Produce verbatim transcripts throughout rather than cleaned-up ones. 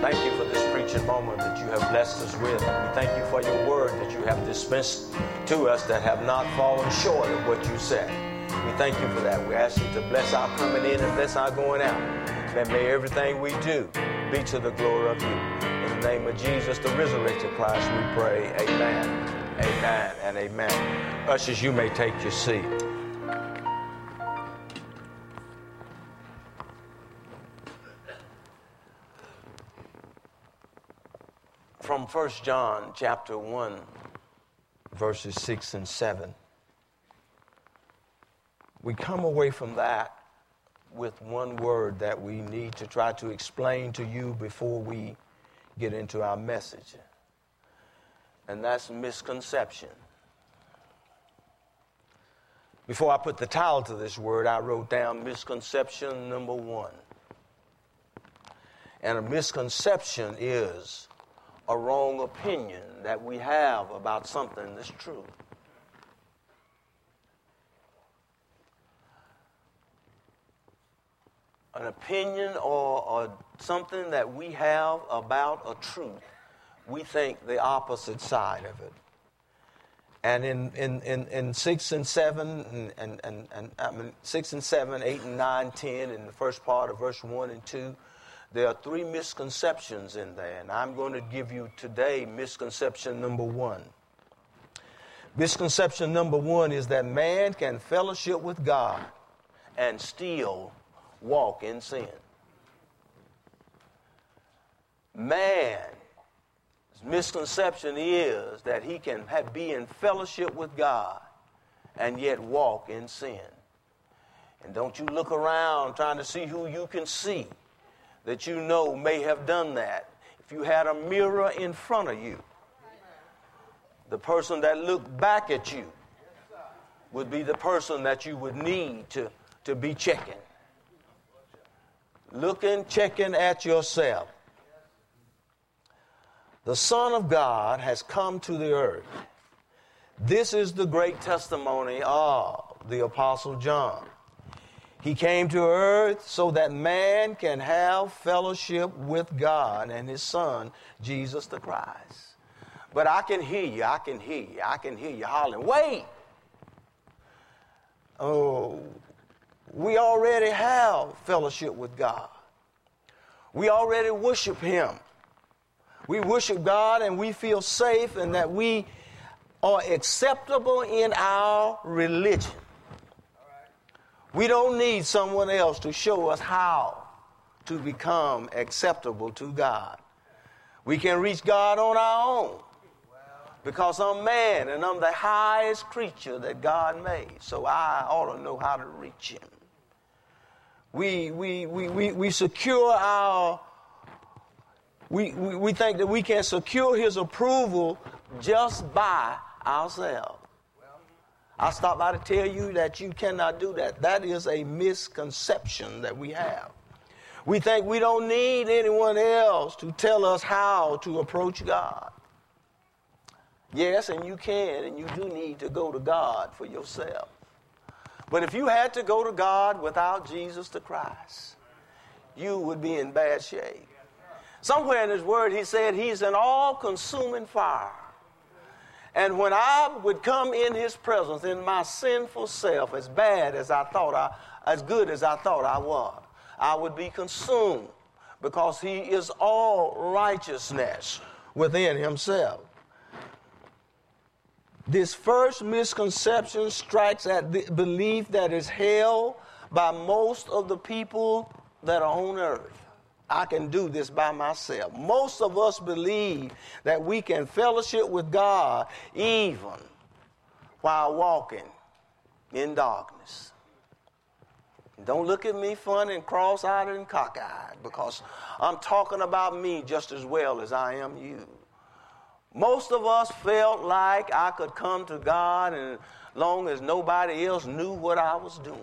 Thank you for this preaching moment that you have blessed us with. We thank you for your word that you have dispensed to us that have not fallen short of what you said. We thank you for that. We ask you to bless our coming in and bless our going out. That may everything we do be to the glory of you. In the name of Jesus, the resurrected Christ, we pray. Amen, amen, and amen. Ushers, you may take your seat. From First John chapter one, verses six and seven. We come away from that with one word that we need to try to explain to you before we get into our message. And that's misconception. Before I put the title to this word, I wrote down misconception number one. And a misconception is a wrong opinion that we have about something that's true. An opinion or, or something that we have about a truth, we think the opposite side of it. And in in, in, in six and seven and, and, and, and I mean six and seven, eight and nine, ten, in the first part of verse one and two, there are three misconceptions in there, and I'm going to give you today misconception number one. Misconception number one is that man can fellowship with God and still walk in sin. Man's misconception is that he can have, be in fellowship with God and yet walk in sin. And don't you look around trying to see who you can see that you know may have done that. If you had a mirror in front of you, the person that looked back at you would be the person that you would need to, to be checking. Looking, checking at yourself. The Son of God has come to the earth. This is the great testimony of the Apostle John. He came to earth so that man can have fellowship with God and his Son, Jesus the Christ. But I can hear you, I can hear you, I can hear you hollering, wait! Oh, we already have fellowship with God. We already worship Him. We worship God and we feel safe and that we are acceptable in our religion. We don't need someone else to show us how to become acceptable to God. We can reach God on our own because I'm man and I'm the highest creature that God made. So I ought to know how to reach Him. We we we we, we secure our we, we we think that we can secure His approval just by ourselves. I stopped by to tell you that you cannot do that. That is a misconception that we have. We think we don't need anyone else to tell us how to approach God. Yes, and you can, and you do need to go to God for yourself. But if you had to go to God without Jesus the Christ, you would be in bad shape. Somewhere in His Word He said He's an all-consuming fire. And when I would come in His presence in my sinful self, as bad as I thought I, as good as I thought I was, I would be consumed because He is all righteousness within Himself. This first misconception strikes at the belief that is held by most of the people that are on earth. I can do this by myself. Most of us believe that we can fellowship with God even while walking in darkness. Don't look at me funny and cross-eyed and cockeyed because I'm talking about me just as well as I am you. Most of us felt like I could come to God and as long as nobody else knew what I was doing,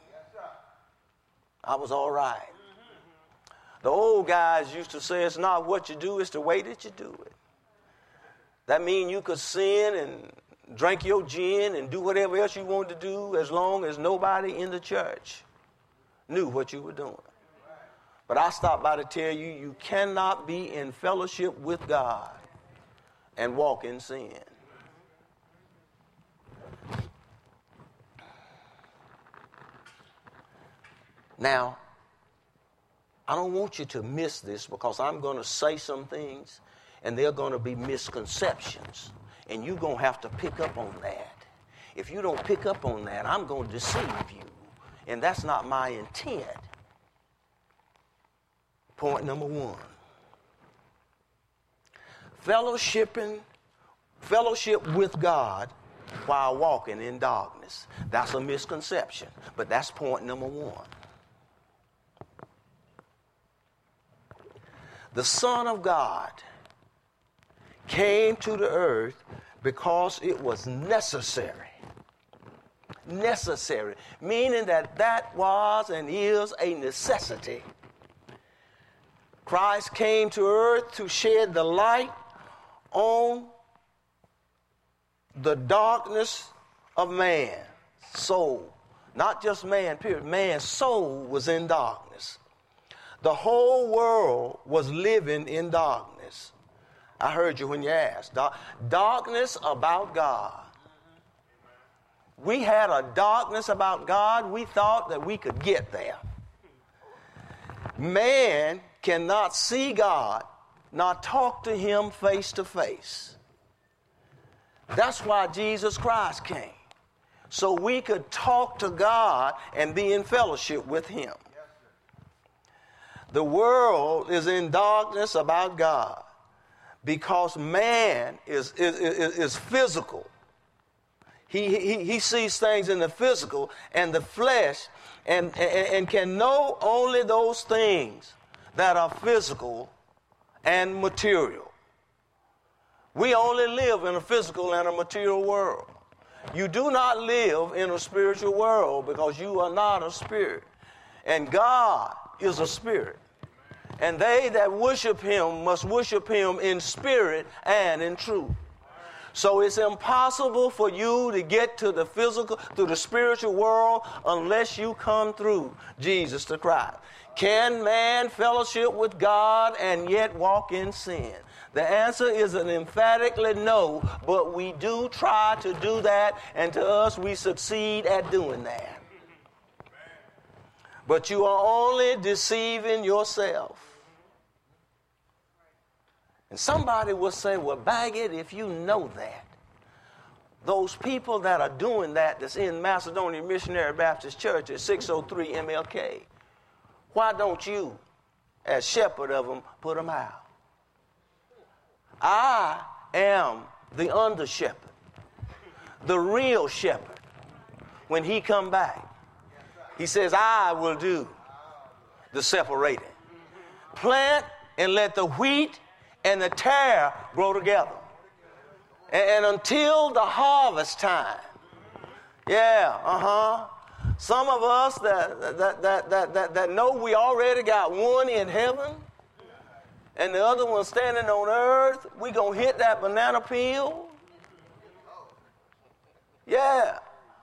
I was all right. The old guys used to say it's not what you do, it's the way that you do it. That means you could sin and drink your gin and do whatever else you wanted to do as long as nobody in the church knew what you were doing. But But I stopped by to tell you, you cannot be in fellowship with God and walk in sin. Now, I don't want you to miss this, because I'm going to say some things and they're going to be misconceptions. And you're going to have to pick up on that. If you don't pick up on that, I'm going to deceive you. And that's not my intent. Point number one. Fellowshipping, fellowship with God while walking in darkness. That's a misconception. But that's point number one. The Son of God came to the earth because it was necessary. Necessary, meaning that that was and is a necessity. Christ came to earth to shed the light on the darkness of man's soul. Not just man, period. Man's soul was in darkness. The whole world was living in darkness. I heard you when you asked. Darkness about God. We had a darkness about God. We thought that we could get there. Man cannot see God, not talk to him face to face. That's why Jesus Christ came. So we could talk to God and be in fellowship with him. The world is in darkness about God because man is, is, is, is physical. He, he, he sees things in the physical and the flesh and, and, and can know only those things that are physical and material. We only live in a physical and a material world. You do not live in a spiritual world because you are not a spirit. And God is a spirit. And they that worship him must worship him in spirit and in truth. So it's impossible for you to get to the physical, to the spiritual world unless you come through Jesus the Christ. Can man fellowship with God and yet walk in sin? The answer is an emphatically no, but we do try to do that, and to us we succeed at doing that. But you are only deceiving yourself. And somebody will say, well, bag it if you know that. Those people that are doing that, that's in Macedonia Missionary Baptist Church at six oh three M L K, why don't you, as shepherd of them, put them out? I am the under shepherd, the real shepherd. When he come back, he says, I will do the separating. Plant and let the wheat and the tare grow together. And, and until the harvest time. Yeah, uh-huh. Some of us that, that, that, that, that, that know we already got one in heaven and the other one standing on earth, we gonna hit that banana peel. Yeah.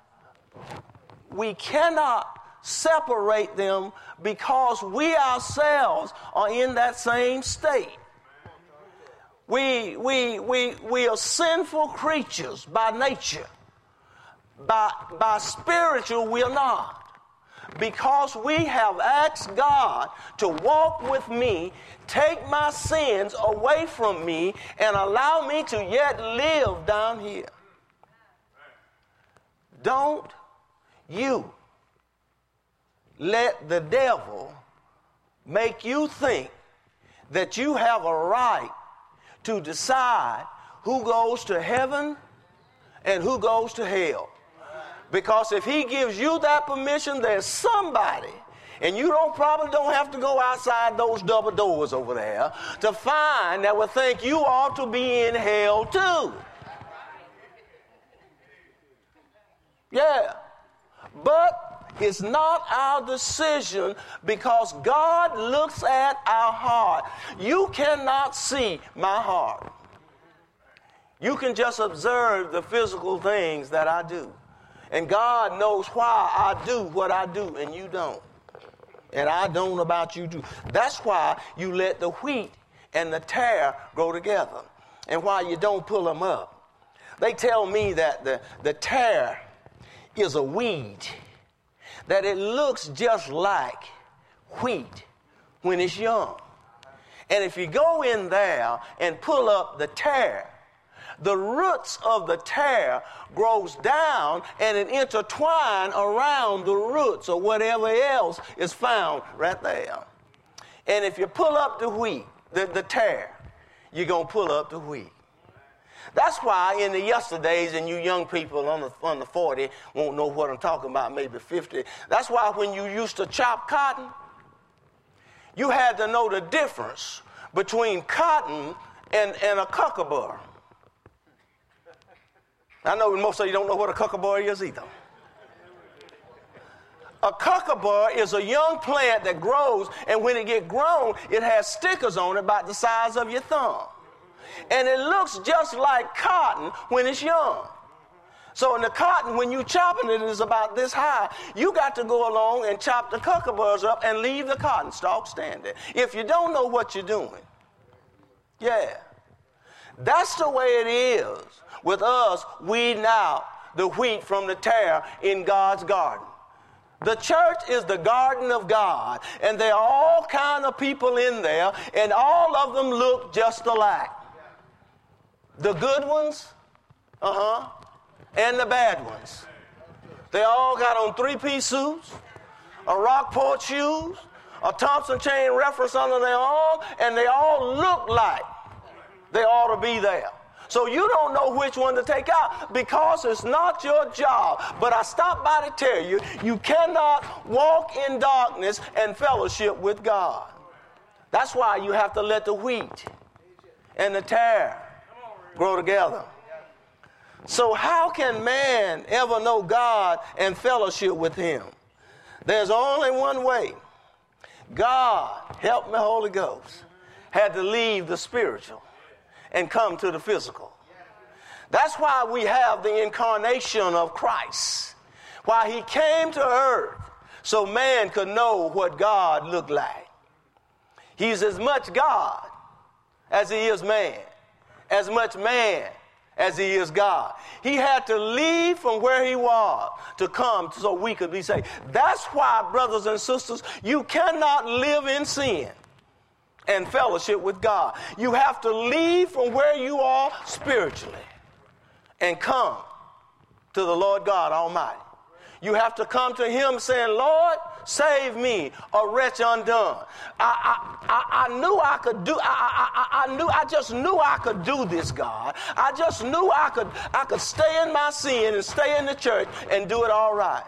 We cannot separate them because we ourselves are in that same state. We, we, we, we are sinful creatures by nature. By, by spiritual, we are not. Because we have asked God to walk with me, take my sins away from me, and allow me to yet live down here. Don't you let the devil make you think that you have a right to decide who goes to heaven and who goes to hell. Because if he gives you that permission, there's somebody, and you don't probably don't have to go outside those double doors over there to find that will think you ought to be in hell too. Yeah. But it's not our decision because God looks at our heart. You cannot see my heart. You can just observe the physical things that I do. And God knows why I do what I do and you don't. And I don't know about you too. That's why you let the wheat and the tare grow together. And why you don't pull them up. They tell me that the, the tare is a weed, that it looks just like wheat when it's young. And if you go in there and pull up the tare, the roots of the tare grows down and it intertwine around the roots or whatever else is found right there. And if you pull up the wheat, the, the tare, you're going to pull up the wheat. That's why in the yesterdays, and you young people on the, on the forty won't know what I'm talking about, maybe fifty. That's why when you used to chop cotton, you had to know the difference between cotton and, and a kookaburra. I know most of you don't know what a kookaburra is either. A kookaburra is a young plant that grows, and when it gets grown, it has stickers on it about the size of your thumb. And it looks just like cotton when it's young. So in the cotton, when you chopping it, is about this high. You got to go along and chop the kookaburras up and leave the cotton stalk standing. If you don't know what you're doing. Yeah. That's the way it is with us weeding out the wheat from the tare in God's garden. The church is the garden of God, and there are all kind of people in there, and all of them look just alike. The good ones, uh-huh, and the bad ones. They all got on three-piece suits, a Rockport shoes, a Thompson chain reference under their arm, and they all look like they ought to be there. So you don't know which one to take out because it's not your job. But I stopped by to tell you, you cannot walk in darkness and fellowship with God. That's why you have to let the wheat and the tare grow together. So how can man ever know God and fellowship with him? There's only one way. God, help me Holy Ghost, had to leave the spiritual and come to the physical. That's why we have the incarnation of Christ. Why he came to earth so man could know what God looked like. He's as much God as he is man. As much man as he is God. He had to leave from where he was to come so we could be saved. That's why, brothers and sisters, you cannot live in sin and fellowship with God. You have to leave from where you are spiritually and come to the Lord God Almighty. You have to come to him saying, Lord, save me, a wretch undone. I, I, I, I knew I could do, I, I, I, I knew, I just knew I could do this, God. I just knew I could, I could stay in my sin and stay in the church and do it all right.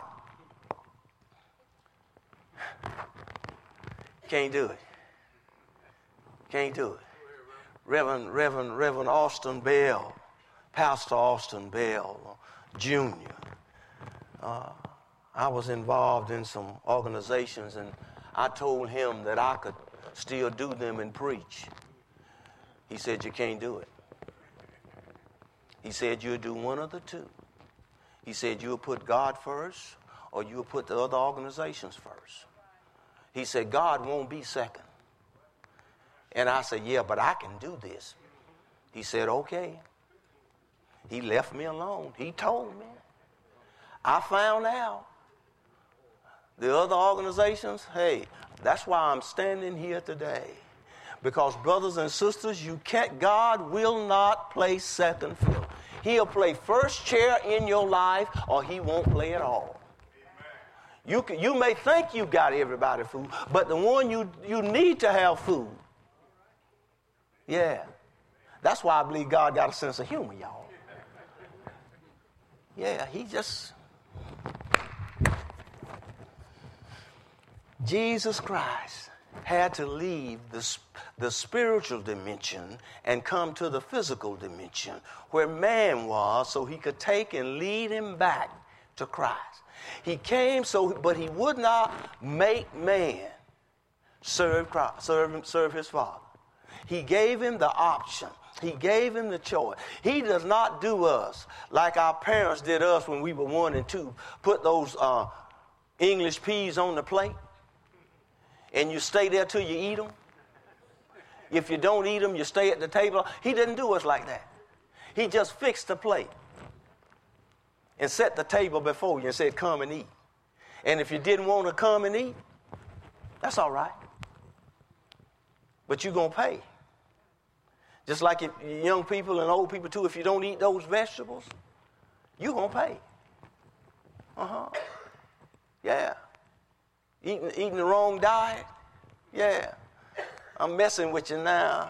Can't do it. Can't do it. Reverend, Reverend, Reverend Austin Bell, Pastor Austin Bell, Junior Uh, I was involved in some organizations, and I told him that I could still do them and preach. He said, you can't do it. He said, you'll do one of the two. He said, you'll put God first, or you'll put the other organizations first. He said, God won't be second. And I said, yeah, but I can do this. He said, okay. He left me alone. He told me. I found out. The other organizations, hey, that's why I'm standing here today. Because brothers and sisters, you can't, God will not play second fiddle. He'll play first chair in your life, or he won't play at all. You can, you may think you got everybody food, but the one you, you need to have food. Yeah. That's why I believe God got a sense of humor, y'all. Yeah, he just... Jesus Christ had to leave the, the spiritual dimension and come to the physical dimension where man was so he could take and lead him back to Christ. He came so, but he would not make man serve Christ, serve, serve his Father. He gave him the option. He gave him the choice. He does not do us like our parents did us when we were one and two. Put those uh, English peas on the plate. and you stay there till you eat them. If you don't eat them, you stay at the table. He didn't do us like that. He just fixed the plate and set the table before you and said, come and eat. And if you didn't want to come and eat, that's all right. But you're going to pay. Just like if young people and old people too, if you don't eat those vegetables, you're going to pay. Uh-huh. Yeah. Eating, eating the wrong diet? Yeah. I'm messing with you now.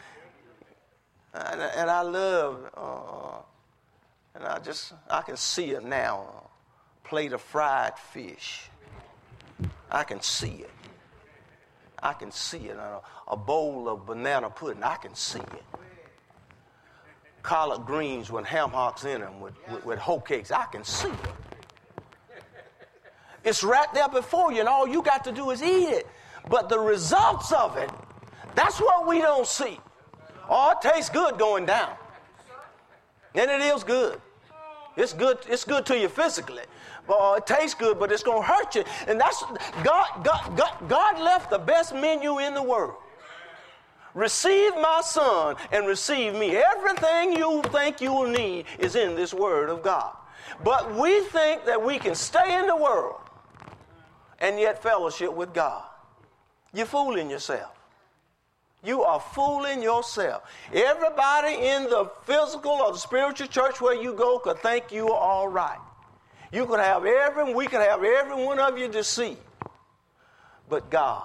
And, and I love, uh, and I just, I can see it now. A plate of fried fish. I can see it. I can see it. A, a bowl of banana pudding. I can see it. Collard greens with ham hocks in them, with, with, with hoe cakes. I can see it. It's right there before you, and all you got to do is eat it. But the results of it, that's what we don't see. Oh, it tastes good going down. And it is good. It's good, it's good to you physically. Well, it tastes good, but it's going to hurt you. And that's God, God, God, God left the best menu in the world. Receive my son and receive me. Everything you think you will need is in this word of God. But we think that we can stay in the world and yet fellowship with God. You're fooling yourself. You are fooling yourself. Everybody in the physical or the spiritual church where you go could think you are all right. You could have every, we could have every one of you deceived. But God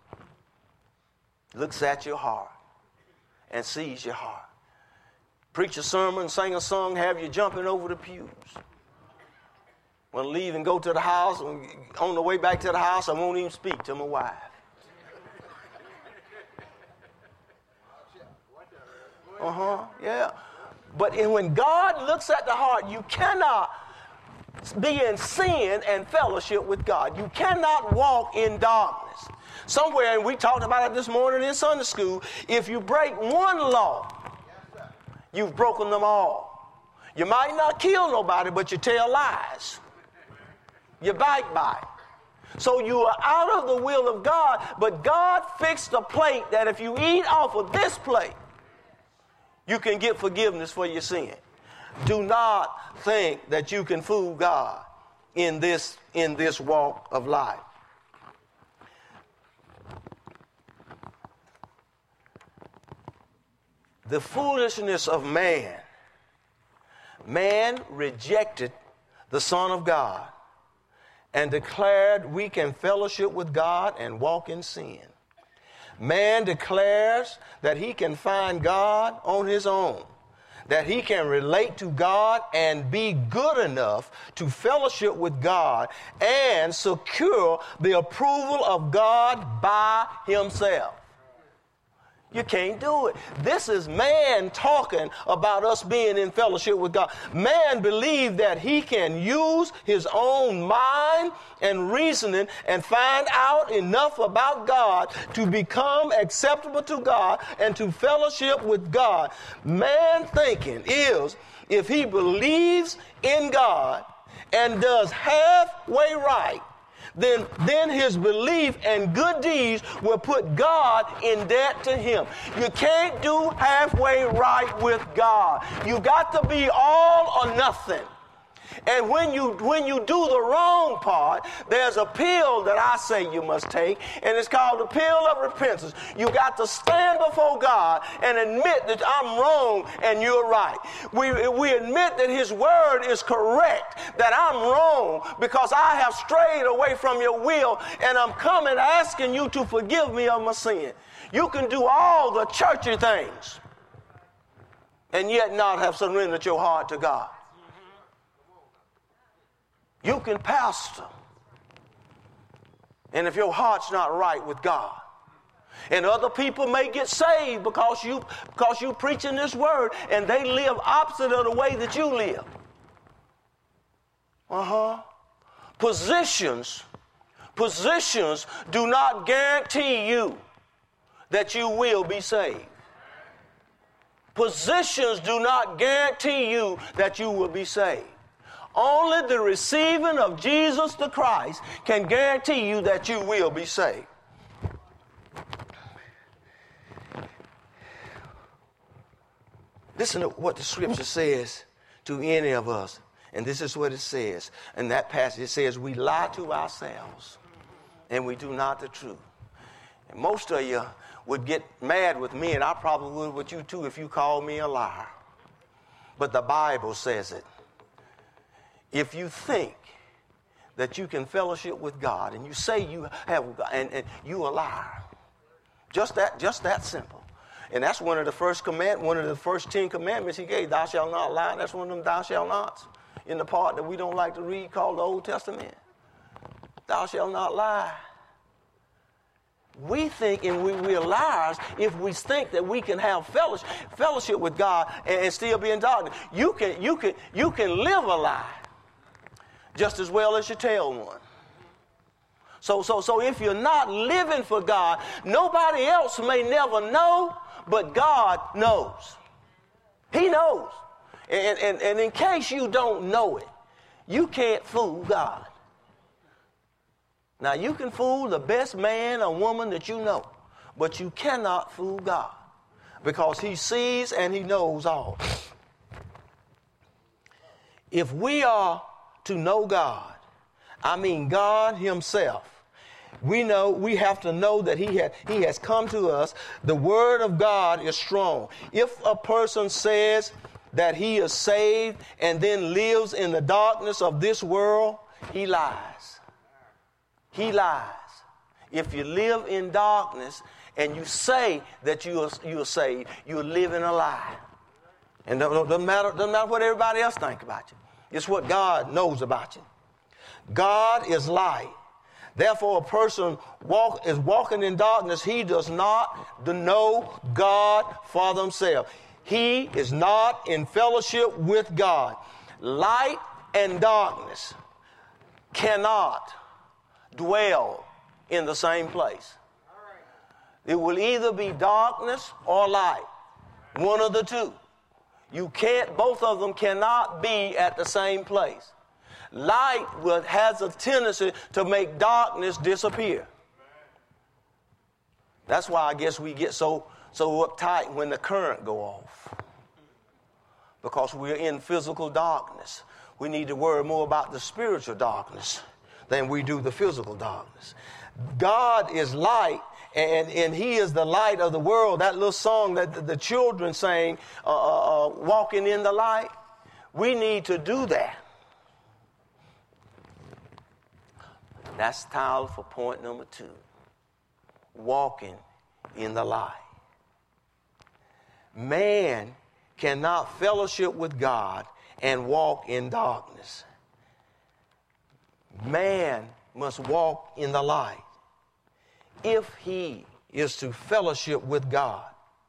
looks at your heart and sees your heart. Preach a sermon, sing a song, have you jumping over the pews. Want to leave and go to the house, and on the way back to the house, I won't even speak to my wife. Uh-huh, yeah. But when God looks at the heart, you cannot be in sin and fellowship with God. You cannot walk in darkness. Somewhere, and we talked about it this morning in Sunday school, if you break one law, you've broken them all. You might not kill nobody, but you tell lies. You backbite. So you are out of the will of God, but God fixed a plate that if you eat off of this plate, you can get forgiveness for your sin. Do not think that you can fool God in this, in this walk of life. The foolishness of man. Man rejected the Son of God and declared we can fellowship with God and walk in sin. Man declares that he can find God on his own, that he can relate to God and be good enough to fellowship with God and secure the approval of God by himself. You can't do it. This is man talking about us being in fellowship with God. Man believed that he can use his own mind and reasoning and find out enough about God to become acceptable to God and to fellowship with God. Man thinking is if he believes in God and does halfway right, Then, then his belief and good deeds will put God in debt to him. You can't do halfway right with God. You got to be all or nothing. And when you when you do the wrong part, there's a pill that I say you must take, and it's called the pill of repentance. You got to stand before God and admit that I'm wrong and you're right. We, we admit that his word is correct, that I'm wrong because I have strayed away from your will, and I'm coming asking you to forgive me of my sin. You can do all the churchy things and yet not have surrendered your heart to God. You can pastor, and if your heart's not right with God, and other people may get saved because you because you preaching this word, and they live opposite of the way that you live. Uh-huh. Positions, positions do not guarantee you that you will be saved. Positions do not guarantee you that you will be saved. Only the receiving of Jesus the Christ can guarantee you that you will be saved. Listen to what the scripture says to any of us. And this is what it says. In that passage, it says, we lie to ourselves and we do not the truth. And most of you would get mad with me, and I probably would with you too if you called me a liar. But the Bible says it. If you think that you can fellowship with God and you say you have God, and, and you a liar. Just that, just that simple. And that's one of the first command, one of the first ten commandments he gave. Thou shalt not lie. That's one of them thou shalt nots in the part that we don't like to read called the Old Testament. Thou shalt not lie. We think, and we, we're liars if we think that we can have fellowship, fellowship with God and, and still be in darkness. You can, you can, you can live a lie just as well as you tell one. So, so, so if you're not living for God, nobody else may never know, but God knows. He knows. And, and, and in case you don't know it, you can't fool God. Now, you can fool the best man or woman that you know, but you cannot fool God because he sees and he knows all. If we are to know God, I mean God himself, we know we have to know that he, ha- he has come to us. The word of God is strong. If a person says that he is saved and then lives in the darkness of this world, he lies. He lies. If you live in darkness and you say that you are, you are saved, you're living a lie. And it doesn't matter, doesn't matter what everybody else thinks about you. It's what God knows about you. God is light. Therefore, a person walk, is walking in darkness. He does not know God for themselves. He is not in fellowship with God. Light and darkness cannot dwell in the same place. It will either be darkness or light. One of the two. You can't, both of them cannot be at the same place. Light will, has a tendency to make darkness disappear. That's why I guess we get so, so uptight when the current go off. Because we're in physical darkness. We need to worry more about the spiritual darkness than we do the physical darkness. God is light, and, and he is the light of the world. That little song that the, the children sang, uh, uh, walking in the light, we need to do that. That's the title for point number two. Walking in the light. Man cannot fellowship with God and walk in darkness. Man must walk in the light if he is to fellowship with God.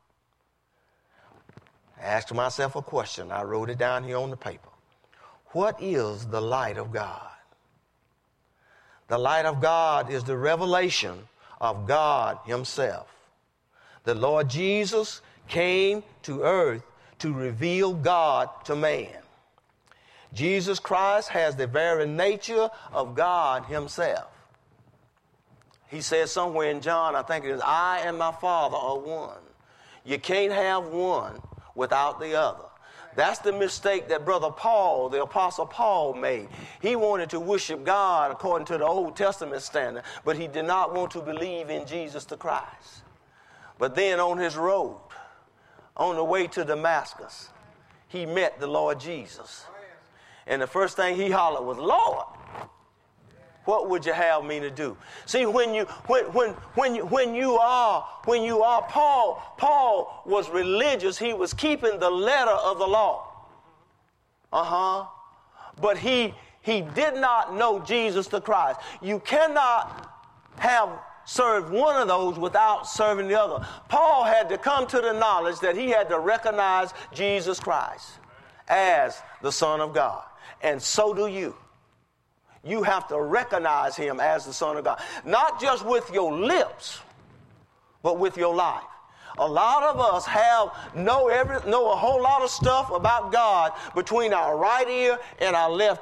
I asked myself a question. I wrote it down here on the paper. What is the light of God? The light of God is the revelation of God himself. The Lord Jesus came to earth to reveal God to man. Jesus Christ has the very nature of God himself. He says somewhere in John, I think it is, I and my Father are one. You can't have one without the other. That's the mistake that Brother Paul, the Apostle Paul, made. He wanted to worship God according to the Old Testament standard, but he did not want to believe in Jesus the Christ. But then on his road, on the way to Damascus, he met the Lord Jesus. And the first thing he hollered was, Lord, what would you have me to do? See, when you when when when you when you are when you are Paul, Paul was religious. He was keeping the letter of the law. Uh-huh. But he he did not know Jesus the Christ. You cannot have served one of those without serving the other. Paul had to come to the knowledge that he had to recognize Jesus Christ as the Son of God. And so do you. You have to recognize him as the Son of God. Not just with your lips, but with your life. A lot of us have know every know a whole lot of stuff about God between our right ear and our left ear.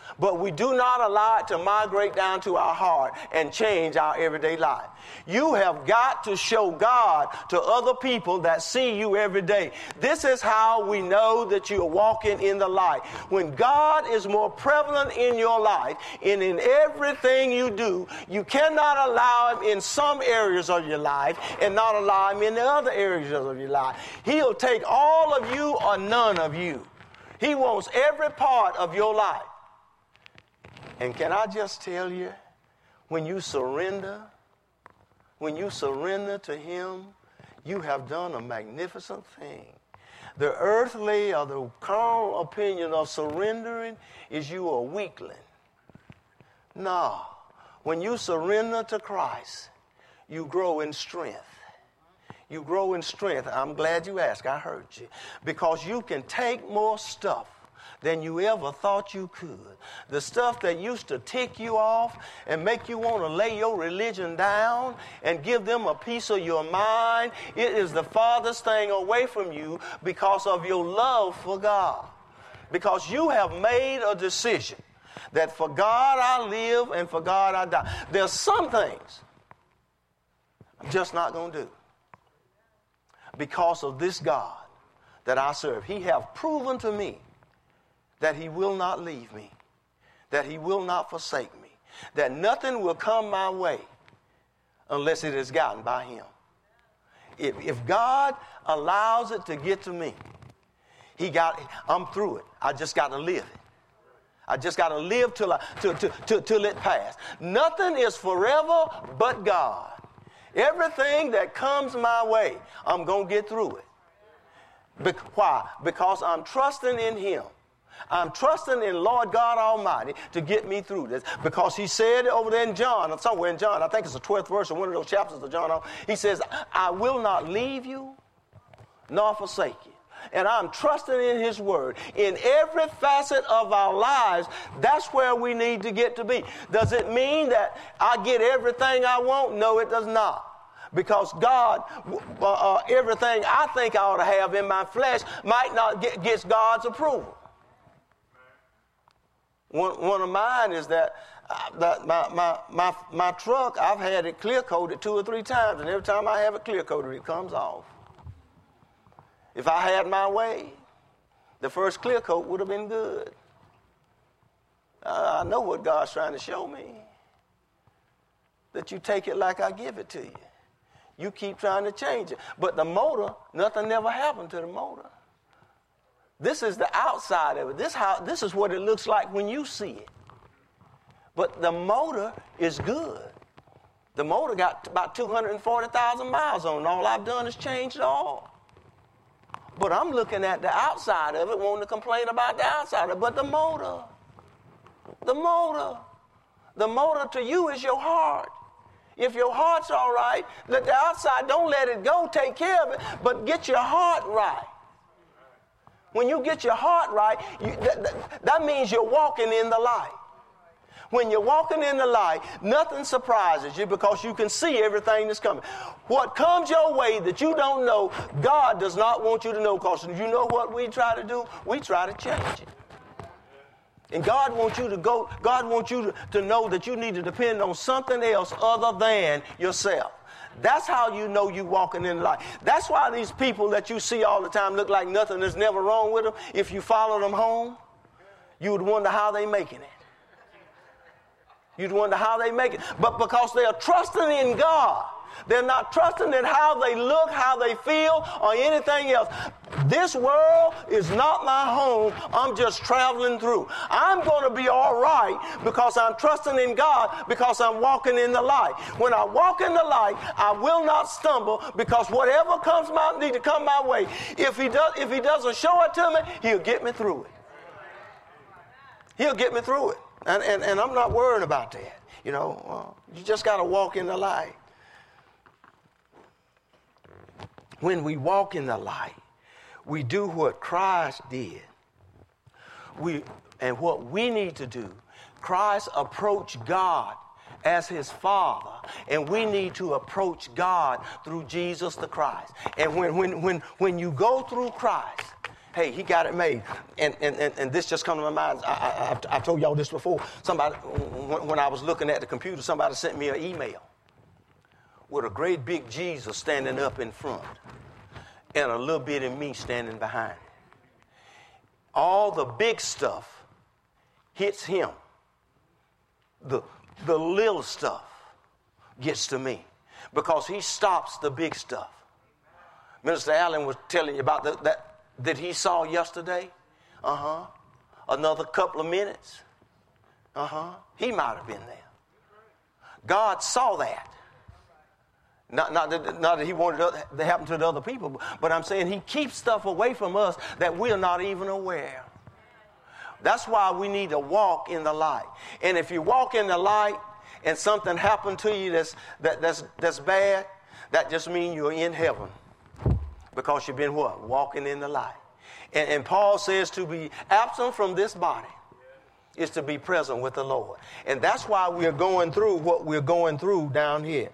but we do not allow it to migrate down to our heart and change our everyday life. You have got to show God to other people that see you every day. This is how we know that you are walking in the light. When God is more prevalent in your life and in everything you do, you cannot allow him in some areas of your life and not allow him in the other areas of your life. He'll take all of you or none of you. He wants every part of your life. And can I just tell you, when you surrender, when you surrender to him, you have done a magnificent thing. The earthly or the carnal opinion of surrendering is you a weakling. No. When you surrender to Christ, you grow in strength. You grow in strength. I'm glad you asked. I heard you. Because you can take more stuff than you ever thought you could. The stuff that used to tick you off and make you want to lay your religion down and give them a piece of your mind, it is the farthest thing away from you because of your love for God. Because you have made a decision that for God I live and for God I die. There's some things I'm just not going to do because of this God that I serve. He have proven to me that he will not leave me, that he will not forsake me, that nothing will come my way unless it is gotten by him. If, if God allows it to get to me, he got, I'm through it. I just got to live it. I just got to live till I, till, till, till, till it pass. Nothing is forever but God. Everything that comes my way, I'm going to get through it. Be- why? Because I'm trusting in him. I'm trusting in Lord God Almighty to get me through this. Because he said over there in John, somewhere in John, I think it's the twelfth verse of one of those chapters of John, he says, I will not leave you nor forsake you. And I'm trusting in his word. In every facet of our lives, that's where we need to get to be. Does it mean that I get everything I want? No, it does not. Because God, uh, uh, everything I think I ought to have in my flesh might not get gets God's approval. One, one of mine is that, uh, that my, my, my, my truck, I've had it clear coated two or three times, and every time I have it clear coated, it comes off. If I had my way, the first clear coat would have been good. Uh, I know what God's trying to show me. That you take it like I give it to you. You keep trying to change it. But the motor, nothing ever happened to the motor. This is the outside of it. This, how, this is what it looks like when you see it. But the motor is good. The motor got about two hundred forty thousand miles on it. All I've done is change it all. But I'm looking at the outside of it, wanting to complain about the outside of it. But the motor, the motor, the motor to you is your heart. If your heart's all right, let the outside, don't let it go, take care of it, but get your heart right. When you get your heart right, you, that, that, that means you're walking in the light. When you're walking in the light, nothing surprises you because you can see everything that's coming. What comes your way that you don't know, God does not want you to know, because you know what we try to do? We try to change it. And God wants you to go, God wants you to, to know that you need to depend on something else other than yourself. That's how you know you're walking in the light. That's why these people that you see all the time look like nothing is never wrong with them. If you follow them home, you would wonder how they're making it. You'd wonder how they make it. But because they are trusting in God, they're not trusting in how they look, how they feel, or anything else. This world is not my home. I'm just traveling through. I'm going to be all right because I'm trusting in God, because I'm walking in the light. When I walk in the light, I will not stumble, because whatever comes my need to come my way, if he does, if he doesn't show it to me, he'll get me through it. He'll get me through it. And, and, and I'm not worried about that. You know, uh, you just got to walk in the light. When we walk in the light, we do what Christ did. We, and what we need to do, Christ approached God as his Father, and we need to approach God through Jesus the Christ. And when, when, when, when you go through Christ, Hey, he got it made. And and, and, and this just come to my mind. I, I, I've, I've told y'all this before. Somebody, when, when I was looking at the computer, somebody sent me an email with a great big Jesus standing up in front and a little bit of me standing behind. All the big stuff hits him. The, the little stuff gets to me because he stops the big stuff. Minister Allen was telling you about the, that that he saw yesterday. Uh-huh. Another couple of minutes. Uh-huh. He might have been there. God saw that. Not, not, that, not that he wanted it to happen to the other people, but I'm saying he keeps stuff away from us that we're not even aware. That's why we need to walk in the light. And if you walk in the light and something happened to you that's, that, that's, that's bad, that just means you're in heaven. Because you've been what? Walking in the light. And, and Paul says to be absent from this body is to be present with the Lord. And that's why we're going through what we're going through down here.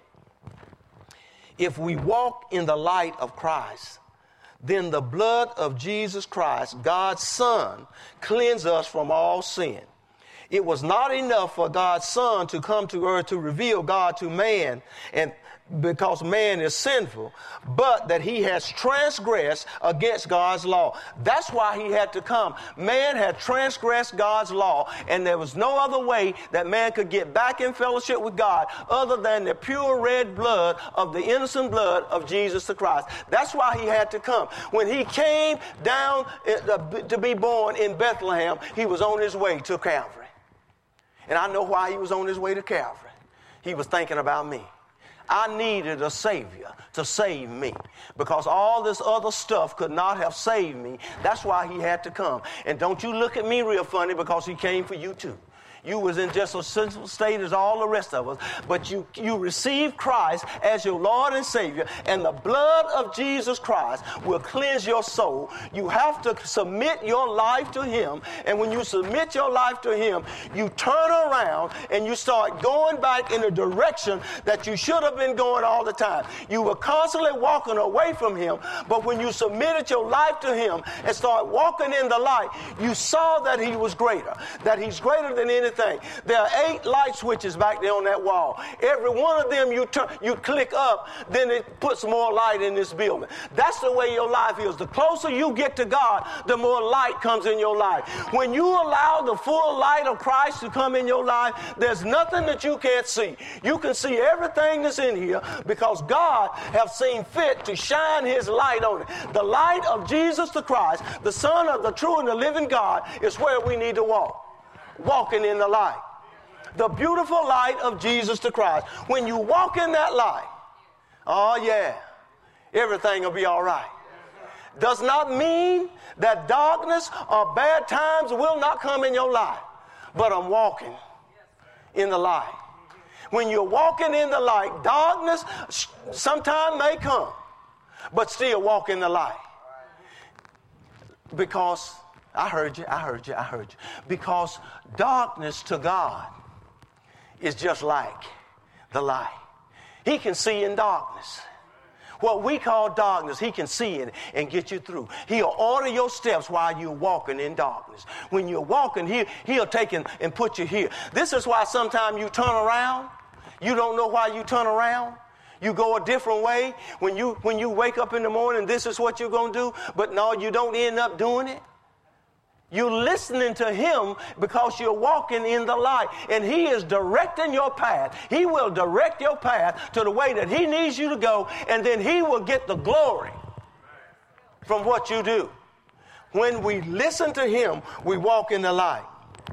If we walk in the light of Christ, then the blood of Jesus Christ, God's Son, cleanses us from all sin. It was not enough for God's Son to come to earth to reveal God to man, and because man is sinful, but that he has transgressed against God's law. That's why he had to come. Man had transgressed God's law, and there was no other way that man could get back in fellowship with God other than the pure red blood of the innocent blood of Jesus the Christ. That's why he had to come. When he came down to be born in Bethlehem, he was on his way to Calvary. And I know why he was on his way to Calvary. He was thinking about me. I needed a Savior to save me because all this other stuff could not have saved me. That's why he had to come. And don't you look at me real funny because he came for you too. You was in just a sinful state as all the rest of us, but you, you received Christ as your Lord and Savior, and the blood of Jesus Christ will cleanse your soul. You have to submit your life to him, and when you submit your life to him, you turn around and you start going back in the direction that you should have been going all the time. You were constantly walking away from him, but when you submitted your life to him and start walking in the light, you saw that he was greater, that he's greater than anything. There are eight light switches back there on that wall. Every one of them you turn, you click up, then it puts more light in this building. That's the way your life is. The closer you get to God, the more light comes in your life. When you allow the full light of Christ to come in your life, there's nothing that you can't see. You can see everything that's in here because God has seen fit to shine his light on it. The light of Jesus the Christ, the Son of the true and the living God, is where we need to walk. Walking in the light. The beautiful light of Jesus the Christ. When you walk in that light, oh yeah, everything will be all right. Does not mean that darkness or bad times will not come in your life. But I'm walking in the light. When you're walking in the light, darkness sometime may come, but still walk in the light. Because I heard you, I heard you, I heard you. Because darkness to God is just like the light. He can see in darkness. What we call darkness, he can see it and get you through. He'll order your steps while you're walking in darkness. When you're walking, he, he'll take and, and put you here. This is why sometimes you turn around. You don't know why you turn around. You go a different way. When you, when you wake up in the morning, this is what you're going to do. But no, you don't end up doing it. You're listening to him because you're walking in the light, and he is directing your path. He will direct your path to the way that he needs you to go, and then he will get the glory from what you do. When we listen to him, we walk in the light.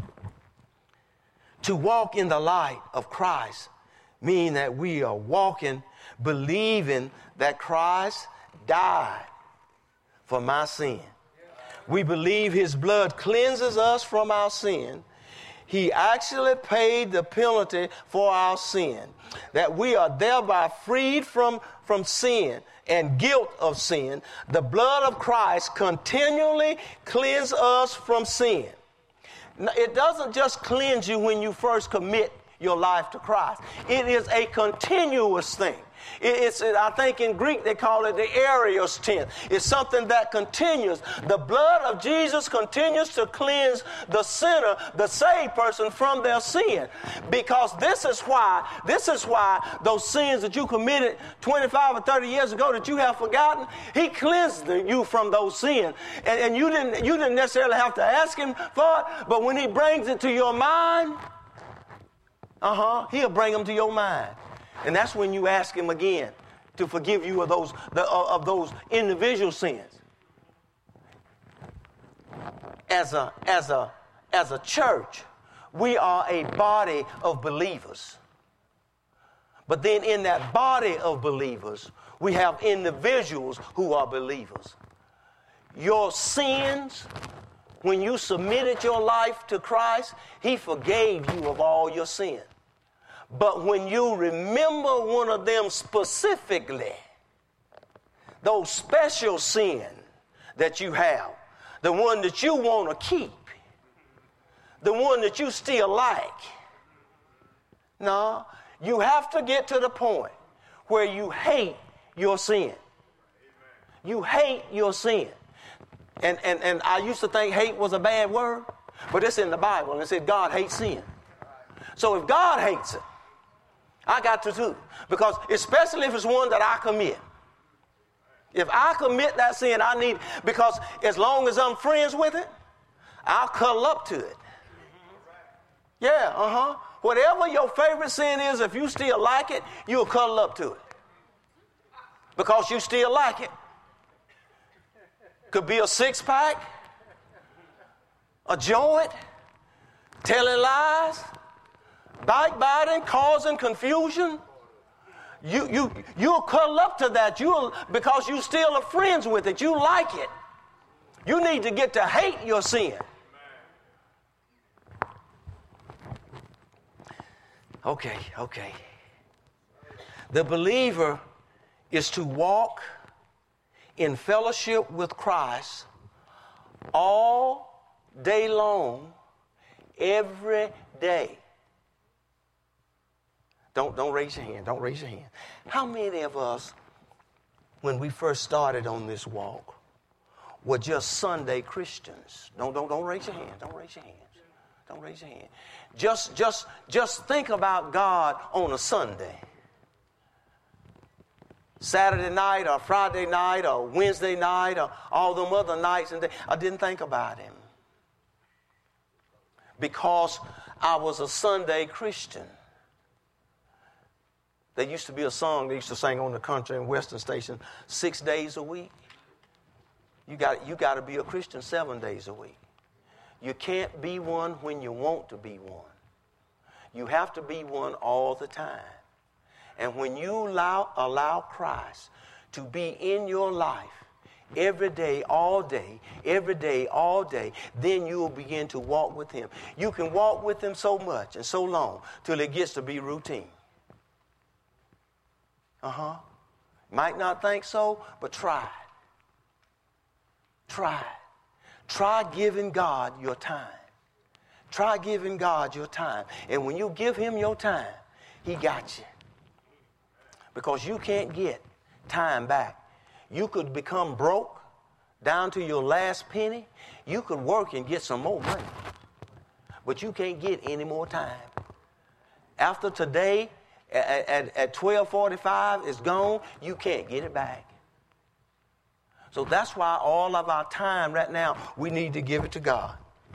To walk in the light of Christ means that we are walking, believing that Christ died for my sin. We believe his blood cleanses us from our sin. He actually paid the penalty for our sin, that we are thereby freed from, from sin and guilt of sin. The blood of Christ continually cleanses us from sin. It doesn't just cleanse you when you first commit your life to Christ. It is a continuous thing. It's, I think in Greek they call it the Arios tent. It's something that continues. The blood of Jesus continues to cleanse the sinner, the saved person, from their sin. Because this is why, this is why those sins that you committed twenty-five or thirty years ago that you have forgotten, he cleansed you from those sins. And, and you didn't, you didn't necessarily have to ask him for it, but when he brings it to your mind, uh-huh, he'll bring them to your mind. And that's when you ask him again to forgive you of those, the, of those individual sins. As a, as a, as a church, we are a body of believers. But then in that body of believers, we have individuals who are believers. Your sins, when you submitted your life to Christ, he forgave you of all your sins. But when you remember one of them specifically, those special sins that you have, the one that you want to keep, the one that you still like, no, you have to get to the point where you hate your sin. You hate your sin. And, and, and I used to think hate was a bad word, but it's in the Bible, and it said God hates sin. So if God hates it, I got to too. Because especially if it's one that I commit. If I commit that sin, I need, because as long as I'm friends with it, I'll cuddle up to it. Yeah, uh-huh. Whatever your favorite sin is, if you still like it, you'll cuddle up to it. Because you still like it. Could be a six-pack, a joint, telling lies, backbiting, causing confusion. You, you, you'll cuddle up to that you'll, because you still are friends with it. You like it. You need to get to hate your sin. Okay, okay. The believer is to walk in fellowship with Christ all day long, every day. Don't, don't raise your hand. Don't raise your hand. How many of us, when we first started on this walk, were just Sunday Christians? Don't, don't, don't raise your hand. Don't raise your hands. Don't raise your hand. Just, just, just think about God on a Sunday. Saturday night or Friday night or Wednesday night or all them other nights and days. I didn't think about him. Because I was a Sunday Christian. There used to be a song they used to sing on the country and western station, six days a week. You got, you got to be a Christian seven days a week. You can't be one when you want to be one. You have to be one all the time. And when you allow, allow Christ to be in your life every day, all day, every day, all day, then you will begin to walk with him. You can walk with him so much and so long till it gets to be routine. Uh-huh. Might not think so, but try it. Try it. Try giving God your time. Try giving God your time. And when you give him your time, he got you. Because you can't get time back. You could become broke down to your last penny. You could work and get some more money. But you can't get any more time. After today, at, at, at twelve forty-five, it's gone. You can't get it back. So that's why all of our time right now, we need to give it to God.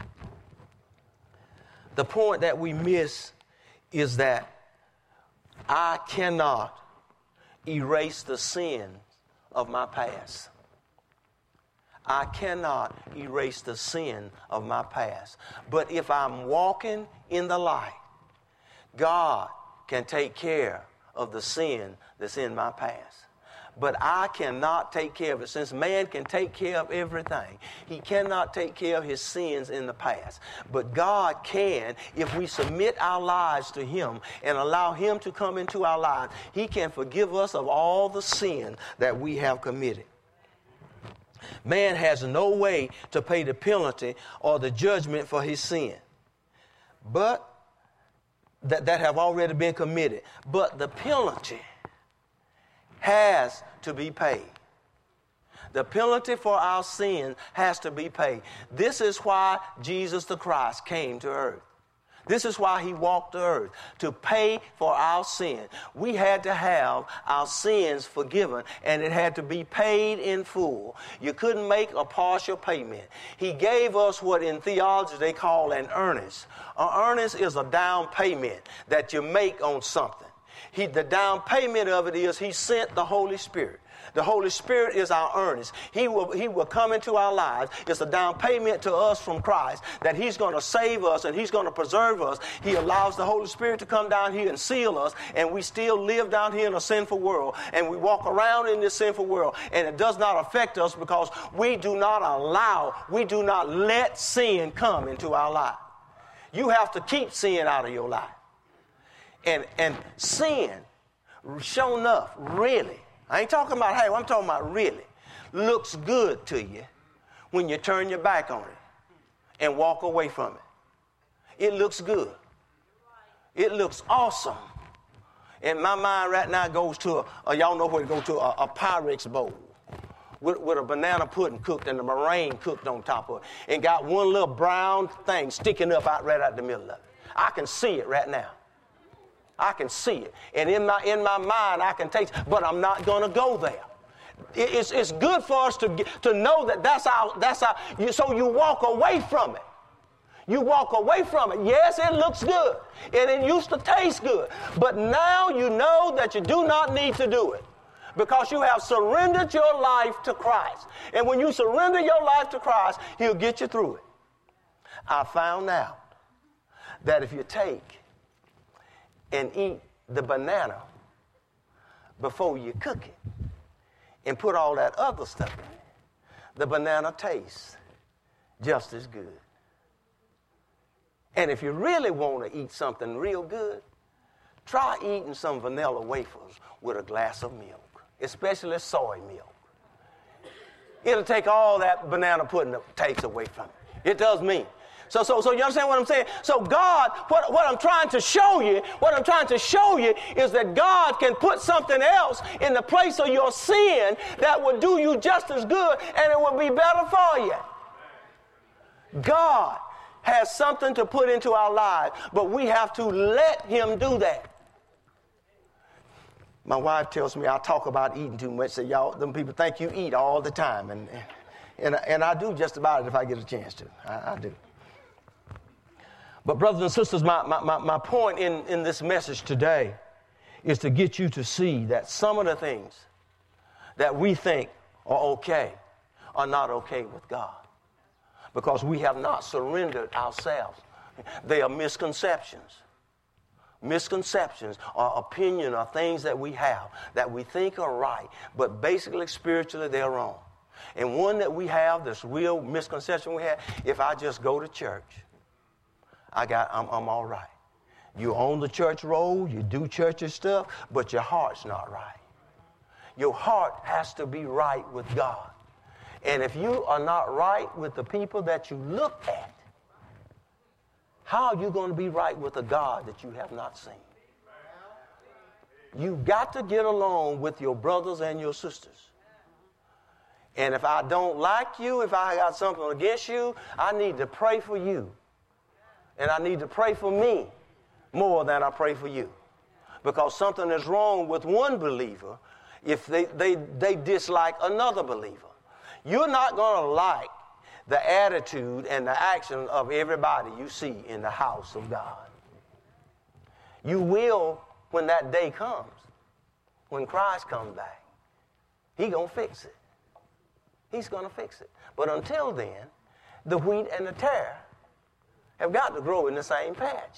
The point that we miss is that I cannot erase the sin of my past. I cannot erase the sin of my past. But if I'm walking in the light, God can take care of the sin that's in my past. But I cannot take care of it. Since man can take care of everything, he cannot take care of his sins in the past. But God can, if we submit our lives to him and allow him to come into our lives. He can forgive us of all the sin that we have committed. Man has no way to pay the penalty or the judgment for his sin, but that, that have already been committed. But the penalty has to be paid. The penalty for our sin has to be paid. This is why Jesus the Christ came to earth. This is why he walked the earth, to pay for our sin. We had to have our sins forgiven, and it had to be paid in full. You couldn't make a partial payment. He gave us what in theology they call an earnest. An earnest is a down payment that you make on something. He, the down payment of it is he sent the Holy Spirit. The Holy Spirit is our earnest. He will, he will come into our lives. It's a down payment to us from Christ that he's going to save us and he's going to preserve us. He allows the Holy Spirit to come down here and seal us, and we still live down here in a sinful world, and we walk around in this sinful world, and it does not affect us because we do not allow, we do not let sin come into our life. You have to keep sin out of your life. And, and sin, sure enough, really, I ain't talking about, hey, I'm talking about really, looks good to you when you turn your back on it and walk away from it. It looks good. It looks awesome. And my mind right now goes to, a, a y'all know where to go to, a, a Pyrex bowl with, with a banana pudding cooked and a meringue cooked on top of it, and got one little brown thing sticking up out right out the middle of it. I can see it right now. I can see it. And in my in my mind, I can taste it, but I'm not going to go there. It, it's, it's good for us to, get, to know that that's our, that's our, you, so you walk away from it. You walk away from it. Yes, it looks good, and it used to taste good, but now you know that you do not need to do it because you have surrendered your life to Christ. And when you surrender your life to Christ, he'll get you through it. I found out that if you take and eat the banana before you cook it and put all that other stuff in it, the banana tastes just as good. And if you really want to eat something real good, try eating some vanilla wafers with a glass of milk, especially soy milk. It'll take all that banana pudding taste away from it. It does me. So, so, so you understand what I'm saying? So God, what, what I'm trying to show you, what I'm trying to show you is that God can put something else in the place of your sin that will do you just as good, and it will be better for you. God has something to put into our lives, but we have to let him do that. My wife tells me I talk about eating too much. Say, y'all, them people think you eat all the time, and and, and I do just about it if I get a chance to. I, I do. But brothers and sisters, my, my, my point in, in this message today is to get you to see that some of the things that we think are okay are not okay with God, because we have not surrendered ourselves. They are misconceptions. Misconceptions are opinion or things that we have that we think are right, but basically spiritually they're wrong. And one that we have, this real misconception we have, if I just go to church, I got, I'm, I'm all right. You own the church roll, you do churchy stuff, but your heart's not right. Your heart has to be right with God. And if you are not right with the people that you look at, how are you going to be right with a God that you have not seen? You've got to get along with your brothers and your sisters. And if I don't like you, if I got something against you, I need to pray for you. And I need to pray for me more than I pray for you. Because something is wrong with one believer if they, they, they dislike another believer. You're not going to like the attitude and the action of everybody you see in the house of God. You will when that day comes, when Christ comes back. He's going to fix it. He's going to fix it. But until then, the wheat and the tare have got to grow in the same patch.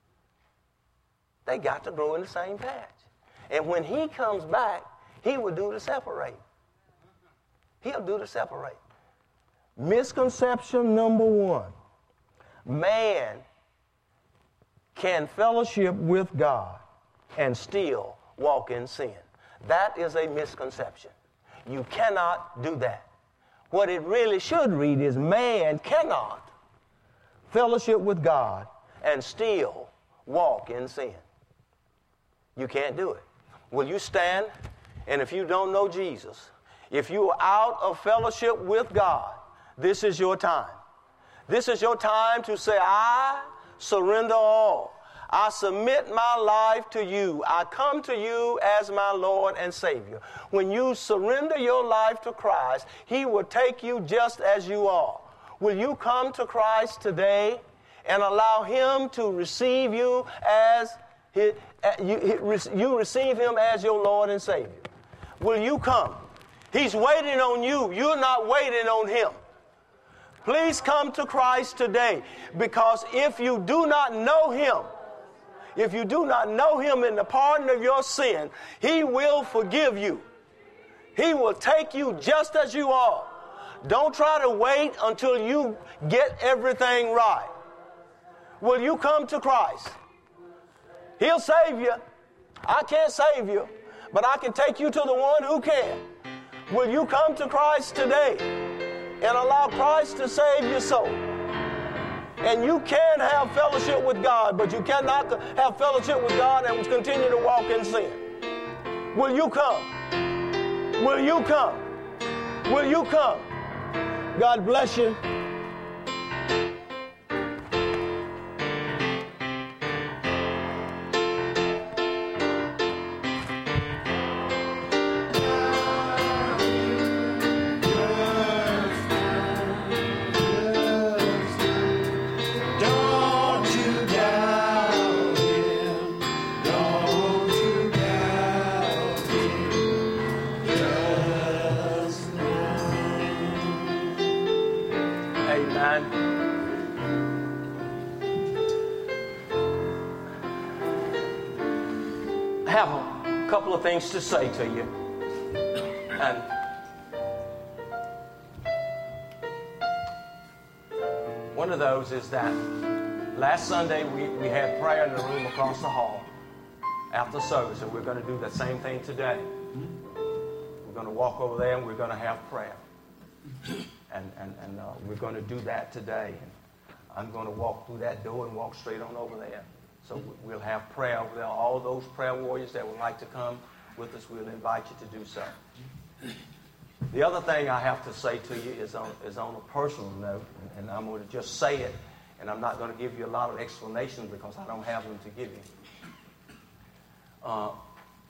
They got to grow in the same patch. And when he comes back, he will do the separate. He'll do the separate. Misconception number one. Man can fellowship with God and still walk in sin. That is a misconception. You cannot do that. What it really should read is man cannot fellowship with God and still walk in sin. You can't do it. Will you stand And if you don't know Jesus, if you are out of fellowship with God, this is your time. This is your time to say, I surrender all. I submit my life to you. I come to you as my Lord and Savior. When you surrender your life to Christ, He will take you just as you are. Will you come to Christ today and allow Him to receive you as his, you, you receive Him as your Lord and Savior? Will you come? He's waiting on you. You're not waiting on Him. Please come to Christ today, because if you do not know Him, if you do not know Him in the pardon of your sin, He will forgive you. He will take you just as you are. Don't try to wait until you get everything right. Will you come to Christ? He'll save you. I can't save you, but I can take you to the one who can. Will you come to Christ today and allow Christ to save your soul? And you can have fellowship with God, but you cannot have fellowship with God and continue to walk in sin. Will you come? Will you come? Will you come? God bless you. I have a couple of things to say to you. And one of those is that last Sunday we, we had prayer in the room across the hall after service, and we're going to do the same thing today. We're going to walk over there and we're going to have prayer. And, and, and uh, we're going to do that today. And I'm going to walk through that door and walk straight on over there. So we'll have prayer over there. All those prayer warriors that would like to come with us, we'll invite you to do so. The other thing I have to say to you is on, is on a personal note, and I'm going to just say it, and I'm not going to give you a lot of explanations because I don't have them to give you. Uh,